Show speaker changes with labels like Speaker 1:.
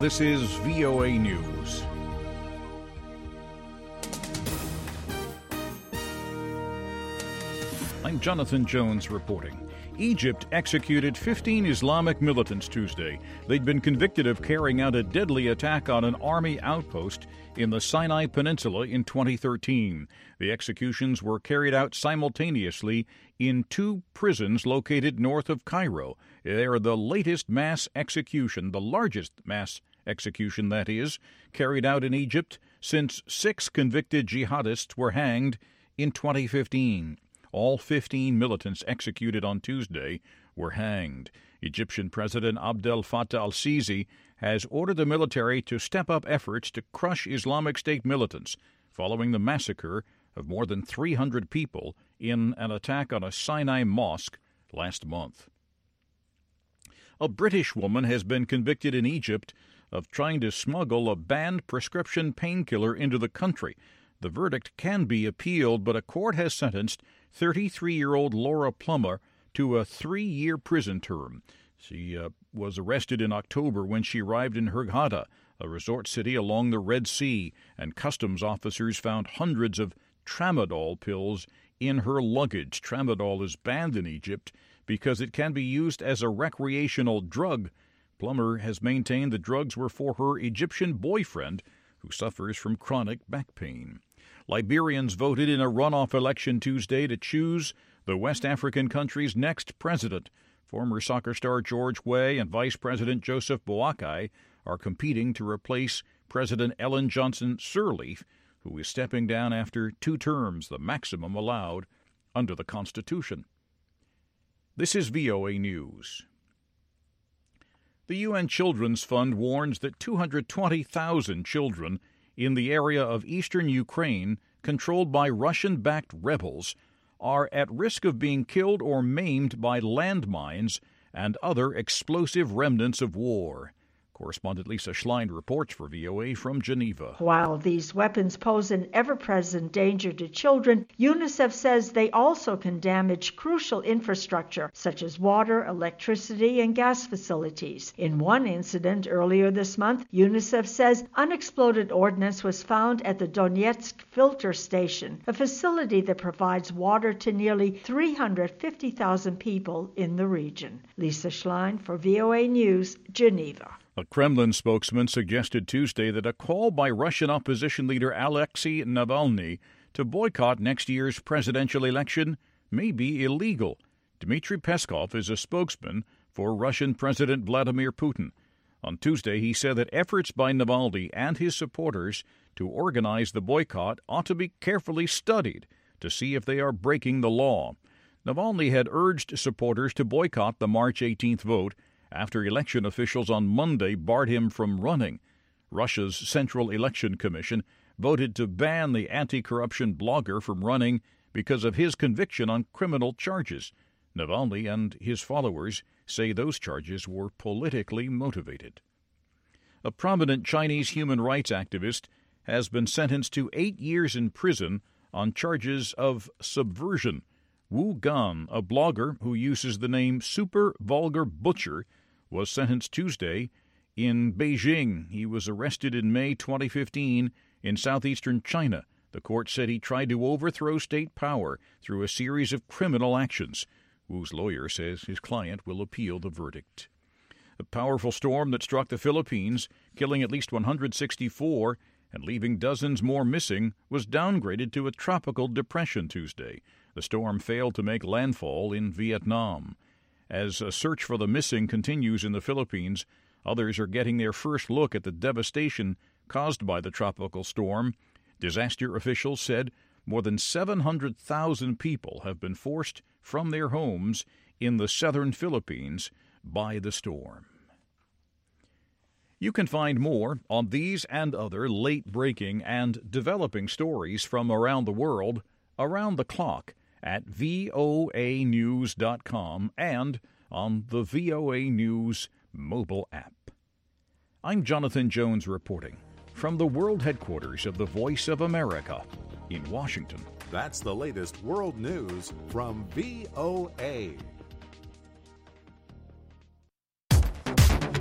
Speaker 1: This is VOA News. I'm Jonathan Jones reporting. Egypt executed 15 Islamic militants Tuesday. They'd been convicted of carrying out a deadly attack on an army outpost in the Sinai Peninsula in 2013. The executions were carried out simultaneously in two prisons located north of Cairo. They're the latest mass execution, the largest mass execution, that is, carried out in Egypt since 6 convicted jihadists were hanged in 2015. All 15 militants executed on Tuesday were hanged. Egyptian President Abdel Fattah al-Sisi has ordered the military to step up efforts to crush Islamic State militants following the massacre of more than 300 people in an attack on a Sinai mosque last month. A British woman has been convicted in Egypt of trying to smuggle a banned prescription painkiller into the country. The verdict can be appealed, but a court has sentenced 33-year-old Laura Plummer to a 3-year prison term. She was arrested in October when she arrived in Hurghada, a resort city along the Red Sea, and customs officers found hundreds of tramadol pills in her luggage. Tramadol is banned in Egypt because it can be used as a recreational drug. Plummer has maintained the drugs were for her Egyptian boyfriend, who suffers from chronic back pain. Liberians voted in a runoff election Tuesday to choose the West African country's next president. Former soccer star George Weah and Vice President Joseph Boakai are competing to replace President Ellen Johnson Sirleaf, who is stepping down after 2 terms, the maximum allowed under the Constitution. This is VOA News. The UN Children's Fund warns that 220,000 children in the area of eastern Ukraine, controlled by Russian-backed rebels, are at risk of being killed or maimed by landmines and other explosive remnants of war. Correspondent Lisa Schlein reports for VOA from Geneva.
Speaker 2: While these weapons pose an ever-present danger to children, UNICEF says they also can damage crucial infrastructure such as water, electricity, and gas facilities. In one incident earlier this month, UNICEF says unexploded ordnance was found at the Donetsk filter station, a facility that provides water to nearly 350,000 people in the region. Lisa Schlein for VOA News, Geneva.
Speaker 1: A Kremlin spokesman suggested Tuesday that a call by Russian opposition leader Alexei Navalny to boycott next year's presidential election may be illegal. Dmitry Peskov is a spokesman for Russian President Vladimir Putin. On Tuesday, he said that efforts by Navalny and his supporters to organize the boycott ought to be carefully studied to see if they are breaking the law. Navalny had urged supporters to boycott the March 18th vote after election officials on Monday barred him from running. Russia's Central Election Commission voted to ban the anti-corruption blogger from running because of his conviction on criminal charges. Navalny and his followers say those charges were politically motivated. A prominent Chinese human rights activist has been sentenced to 8 years in prison on charges of subversion. Wu Gan, a blogger who uses the name Super Vulgar Butcher, was sentenced Tuesday in Beijing. He was arrested in May 2015 in southeastern China. The court said he tried to overthrow state power through a series of criminal actions. Wu's lawyer says his client will appeal the verdict. A powerful storm that struck the Philippines, killing at least 164 and leaving dozens more missing, was downgraded to a tropical depression Tuesday. The storm failed to make landfall in Vietnam. As a search for the missing continues in the Philippines, others are getting their first look at the devastation caused by the tropical storm. Disaster officials said more than 700,000 people have been forced from their homes in the southern Philippines by the storm. You can find more on these and other late-breaking and developing stories from around the world, around the clock, at voanews.com and on the VOA News mobile app. I'm Jonathan Jones reporting from the world headquarters of the Voice of America in Washington.
Speaker 3: That's the latest world news from VOA.